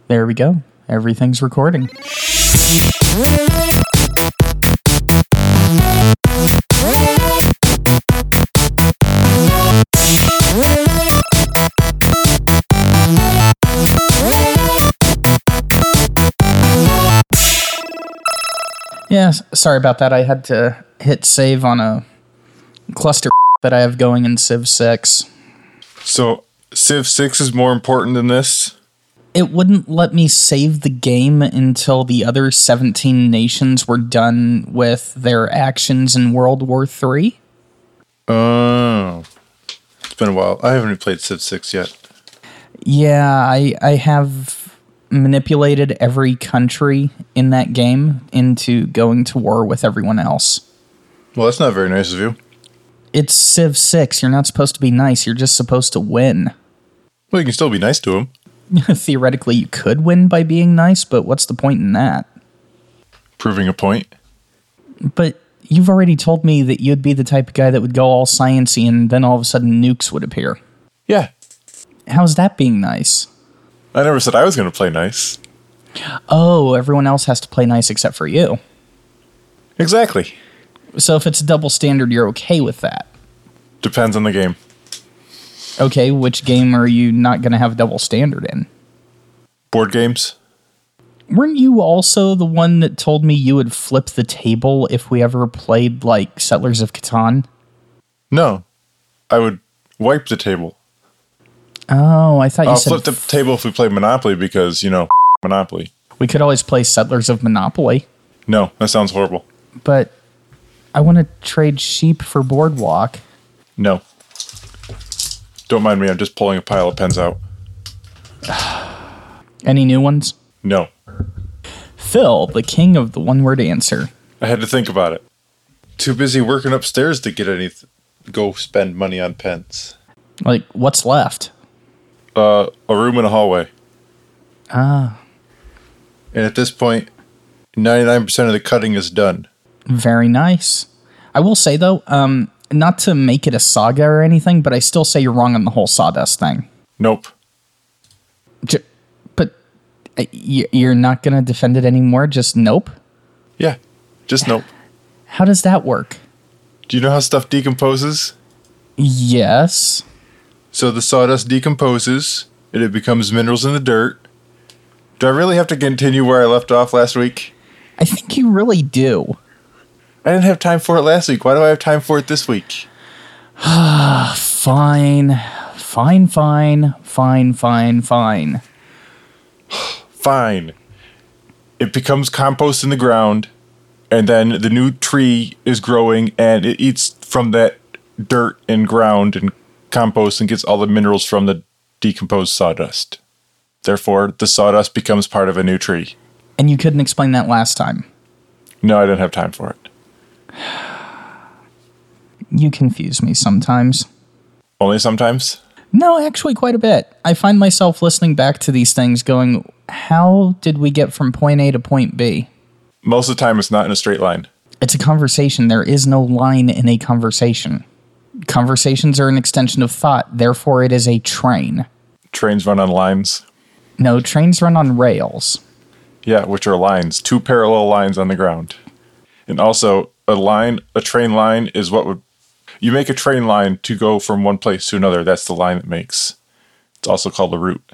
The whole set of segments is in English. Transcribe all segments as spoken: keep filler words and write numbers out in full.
There we go. Everything's recording. Yeah, sorry about that. I had to hit save on a cluster that I have going in Civ six. So, Civ six is more important than this? It wouldn't let me save the game until the other seventeen nations were done with their actions in World War Three. Oh. It's been a while. I haven't played Civ six yet. Yeah, I I have manipulated every country in that game into going to war with everyone else. Well, that's not very nice of you. It's Civ six. You're not supposed to be nice. You're just supposed to win. Well, you can still be nice to him. Theoretically, you could win by being nice, but what's the point in that? Proving a point. But you've already told me that you'd be the type of guy that would go all science-y and then all of a sudden nukes would appear. Yeah. How's that being nice? I never said I was going to play nice. Oh, everyone else has to play nice except for you. Exactly. So if it's a double standard, you're okay with that? Depends on the game. Okay, which game are you not going to have a double standard in? Board games? Weren't you also the one that told me you would flip the table if we ever played, like, Settlers of Catan? No. I would wipe the table. Oh, I thought you I'll said... flip the f- table if we play Monopoly because, you know, Monopoly. We could always play Settlers of Monopoly. No, that sounds horrible. But I want to trade sheep for Boardwalk. No. Don't mind me, I'm just pulling a pile of pens out. Any new ones? No. Phil, the king of the one-word answer. I had to think about it. Too busy working upstairs to get any... Th- go spend money on pens. Like, what's left? Uh, a room and a hallway. Ah. And at this point, ninety-nine percent of the cutting is done. Very nice. I will say, though, um... not to make it a saga or anything, but I still say you're wrong on the whole sawdust thing. Nope. J- but uh, y- you're not going to defend it anymore? Just nope? Yeah, just nope. How does that work? Do you know how stuff decomposes? Yes. So the sawdust decomposes, and it becomes minerals in the dirt. Do I really have to continue where I left off last week? I think you really do. I didn't have time for it last week. Why do I have time for it this week? Fine. Fine, fine, fine, fine, fine. Fine. It becomes compost in the ground, and then the new tree is growing, and it eats from that dirt and ground and compost and gets all the minerals from the decomposed sawdust. Therefore, the sawdust becomes part of a new tree. And you couldn't explain that last time. No, I didn't have time for it. You confuse me sometimes. Only sometimes? No, actually quite a bit. I find myself listening back to these things going, how did we get from point A to point B? Most of the time, it's not in a straight line. It's a conversation. There is no line in a conversation. Conversations are an extension of thought. Therefore, it is a train. Trains run on lines? No, trains run on rails. Yeah, which are lines. Two parallel lines on the ground. And also, a line, a train line is what would... You make a train line to go from one place to another. That's the line it makes. It's also called a route.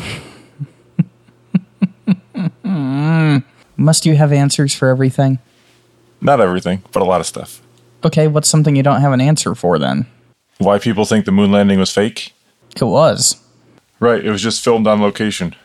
Must you have answers for everything? Not everything, but a lot of stuff. Okay, what's something you don't have an answer for then? Why people think the moon landing was fake? It was. Right, it was just filmed on location.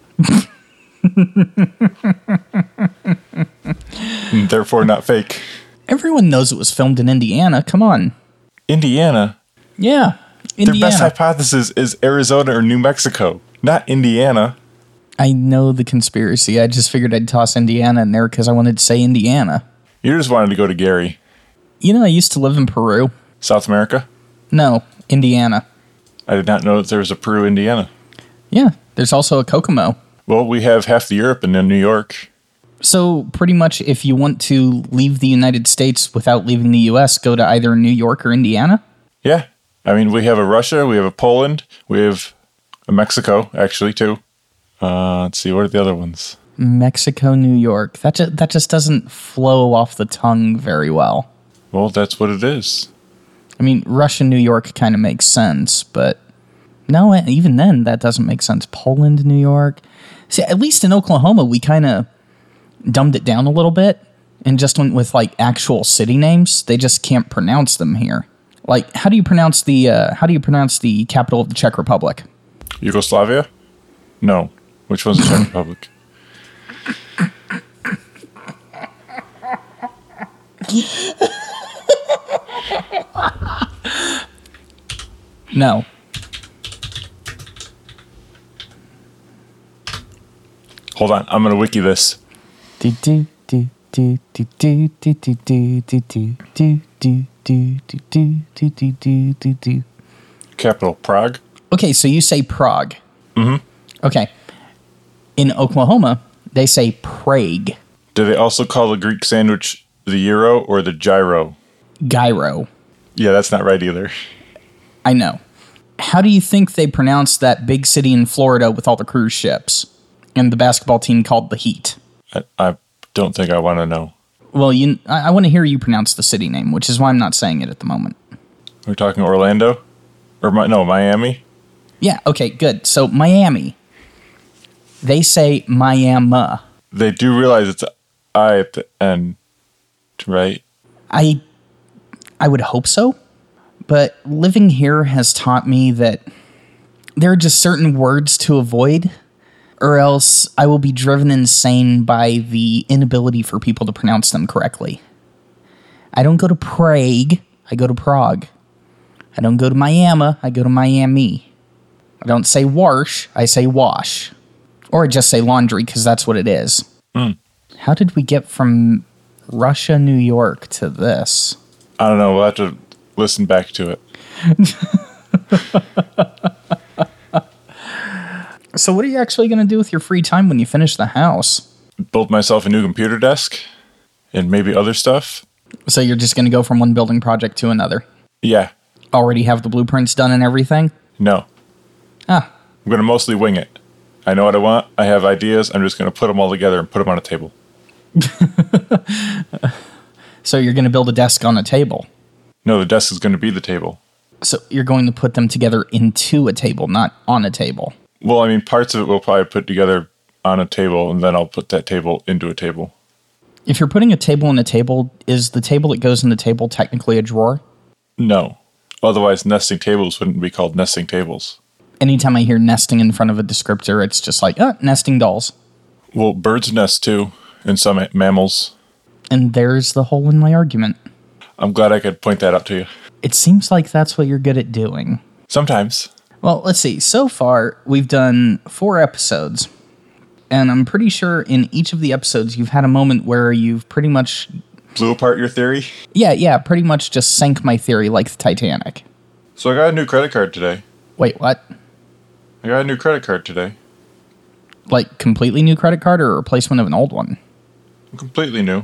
And therefore not fake. Everyone knows it was filmed in Indiana. Come on. Indiana? Yeah, Indiana. Their best hypothesis is Arizona or New Mexico, not Indiana. I know the conspiracy. I just figured I'd toss Indiana in there because I wanted to say Indiana. You just wanted to go to Gary. You know, I used to live in Peru. South America? No, Indiana. I did not know that there was a Peru, Indiana. Yeah, there's also a Kokomo. Well, we have half the Europe and then New York. So pretty much if you want to leave the United States without leaving the U S, go to either New York or Indiana? Yeah. I mean, we have a Russia, we have a Poland, we have a Mexico, actually, too. Uh, let's see. What are the other ones? Mexico, New York. That just, that just doesn't flow off the tongue very well. Well, that's what it is. I mean, Russia, New York kind of makes sense, but no, even then, that doesn't make sense. Poland, New York. See, at least in Oklahoma, we kind of dumbed it down a little bit and just went with, like, actual city names. They just can't pronounce them here. Like, how do you pronounce the, uh, how do you pronounce the capital of the Czech Republic? Yugoslavia? No. Which one's the Czech Republic? No. Hold on, I'm gonna wiki this. Do do do do do do do do do do do do do do do do do do do. Capital, Prague. Okay, so you say Prague. Mm-hmm. Okay. In Oklahoma, they say Prague. Do they also call the Greek sandwich the gyro or the gyro? Gyro. Yeah, that's not right either. I know. How do you think they pronounce that big city in Florida with all the cruise ships and the basketball team called the Heat? I, I don't think I want to know. Well, you, I, I want to hear you pronounce the city name, which is why I'm not saying it at the moment. We're talking Orlando? Or, my, no, Miami? Yeah, okay, good. So, Miami. They say Miami. They do realize it's I at the end, right? I, I would hope so. But living here has taught me that there are just certain words to avoid, or else I will be driven insane by the inability for people to pronounce them correctly. I don't go to Prague, I go to Prague. I don't go to Miami, I go to Miami. I don't say wash, I say wash. Or I just say laundry, because that's what it is. Mm. How did we get from Russia, New York to this? I don't know, we'll have to listen back to it. So what are you actually going to do with your free time when you finish the house? Build myself a new computer desk and maybe other stuff. So you're just going to go from one building project to another? Yeah. Already have the blueprints done and everything? No. Ah. I'm going to mostly wing it. I know what I want. I have ideas. I'm just going to put them all together and put them on a table. So you're going to build a desk on a table? No, the desk is going to be the table. So you're going to put them together into a table, not on a table? Well, I mean, parts of it we'll probably put together on a table, and then I'll put that table into a table. If you're putting a table in a table, is the table that goes in the table technically a drawer? No. Otherwise, nesting tables wouldn't be called nesting tables. Anytime I hear nesting in front of a descriptor, it's just like, oh, nesting dolls. Well, birds nest too, and some mammals. And there's the hole in my argument. I'm glad I could point that out to you. It seems like that's what you're good at doing. Sometimes. Well, let's see. So far, we've done four episodes. And I'm pretty sure in each of the episodes, you've had a moment where you've pretty much... Blew apart your theory? Yeah, yeah, pretty much just sank my theory like the Titanic. So I got a new credit card today. Wait, what? I got a new credit card today. Like, completely new credit card or a replacement of an old one? Completely new.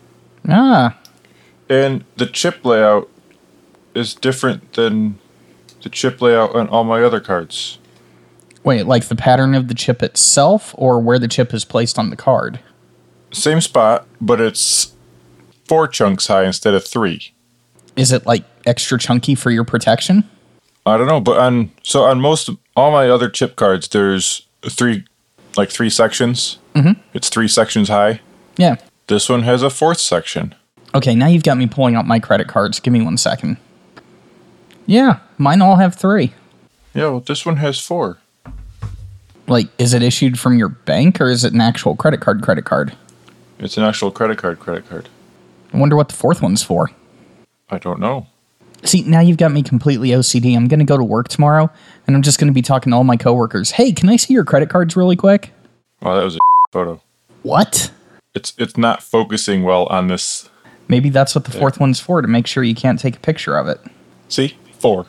Ah. And the chip layout is different than the chip layout on all my other cards. Wait, like the pattern of the chip itself or where the chip is placed on the card? Same spot, but it's four chunks high instead of three. Is it like extra chunky for your protection? I don't know, but on so on most all my other chip cards, there's three, like three sections. Mm-hmm. It's three sections high. Yeah. This one has a fourth section. Okay, now you've got me pulling out my credit cards. Give me one second. Yeah, mine all have three. Yeah, well, this one has four. Like, is it issued from your bank or is it an actual credit card credit card? It's an actual credit card credit card. I wonder what the fourth one's for. I don't know. See, now you've got me completely O C D. I'm going to go to work tomorrow, and I'm just going to be talking to all my coworkers. Hey, can I see your credit cards really quick? Wow, that was a photo. What? It's it's not focusing well on this. Maybe that's what the there. fourth one's for, to make sure you can't take a picture of it. See? Four.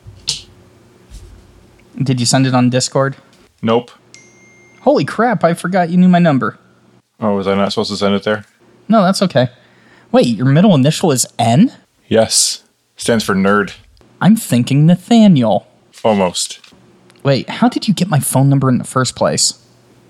Did you send it on Discord? Nope. Holy crap, I forgot you knew my number. Oh, was I not supposed to send it there? No, that's okay. Wait, your middle initial is N? Yes. Stands for nerd. I'm thinking Nathaniel. Almost. Wait, how did you get my phone number in the first place?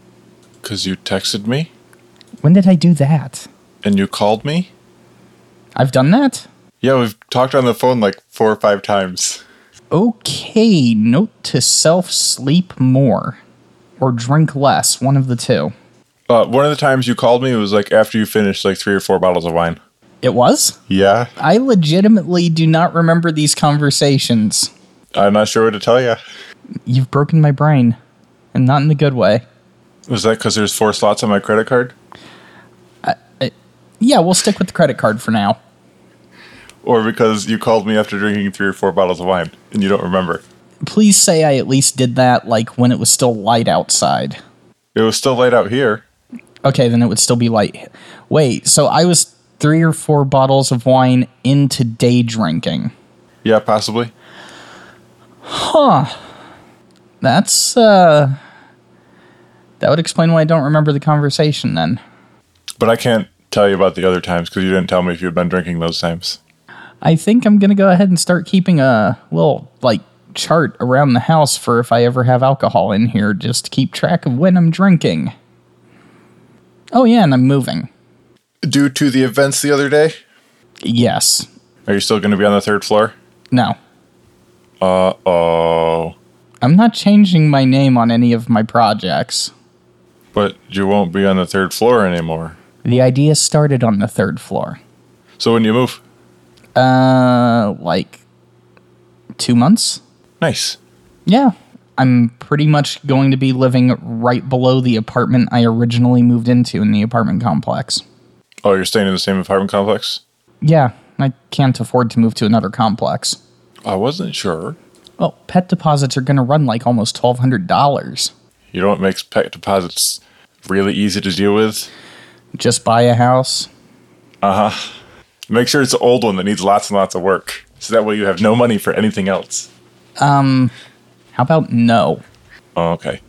Because you texted me When did I do that? and you called me. I've done that? Yeah, we've talked on the phone like four or five times. Okay, note to self, sleep more. Or drink less, one of the two. Uh, one of the times you called me was like after you finished like three or four bottles of wine. It was? Yeah. I legitimately do not remember these conversations. I'm not sure what to tell you. You've broken my brain. And not in the good way. Was that because there's four slots on my credit card? I, I, yeah, we'll stick with the credit card for now. Or because you called me after drinking three or four bottles of wine and you don't remember? Please say I at least did that, like, when it was still light outside. It was still light out here. Okay, then it would still be light. Wait, so I was three or four bottles of wine into day drinking. Yeah, possibly. Huh. That's, uh... That would explain why I don't remember the conversation, then. But I can't tell you about the other times because you didn't tell me if you'd been drinking those times. I think I'm gonna go ahead and start keeping a little, like, chart around the house for if I ever have alcohol in here, just to keep track of when I'm drinking. Oh yeah, and I'm moving. Due to the events the other day? Yes. Are you still going to be on the third floor? No. Uh-oh. I'm not changing my name on any of my projects. But you won't be on the third floor anymore. The idea started on the third floor. So when do you move? Uh, like, two months? Nice. Yeah. I'm pretty much going to be living right below the apartment I originally moved into in the apartment complex. Oh, you're staying in the same apartment complex? Yeah, I can't afford to move to another complex. I wasn't sure. Well, pet deposits are going to run like almost twelve hundred dollars. You know what makes pet deposits really easy to deal with? Just buy a house. Uh-huh. Make sure it's an old one that needs lots and lots of work. So that way you have no money for anything else. Um, how about no? Oh, okay.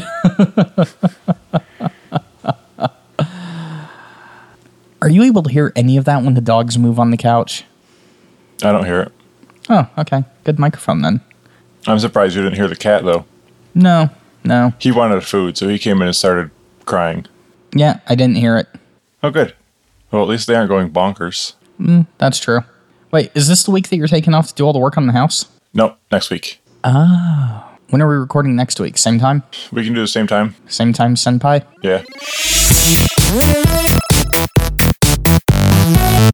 Are you able to hear any of that when the dogs move on the couch? I don't hear it. Oh, okay. Good microphone then. I'm surprised you didn't hear the cat, though. No, no. He wanted food, so he came in and started crying. Yeah, I didn't hear it. Oh, good. Well, at least they aren't going bonkers. Mm, that's true. Wait, is this the week that you're taking off to do all the work on the house? Nope, next week. Oh. When are we recording next week? Same time? We can do the same time. Same time, Senpai? Yeah.